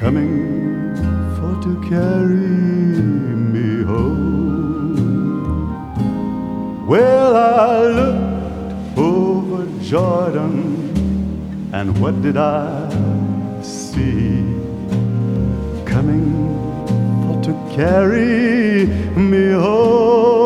coming for to carry me home. Well, I looked over Jordan, and what did I see? Coming for to carry me home.